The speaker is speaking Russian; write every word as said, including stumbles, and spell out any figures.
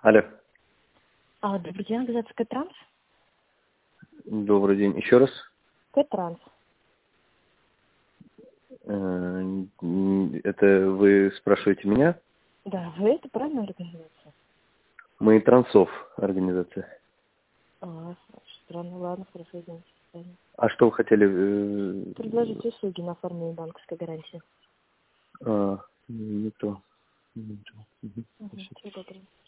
Алло. А, добрый день, организация Кэтранс. Добрый день. Еще раз. Кэтранс. Э, Это вы спрашиваете меня? Да, вы это правильная организация? Мы Трансов организация. А, странно, ладно, хорошо, извините. А что вы хотели? э, Предложить услуги на оформление банковской гарантии. А, не то. Не то. Мгм. Угу, всего доброго.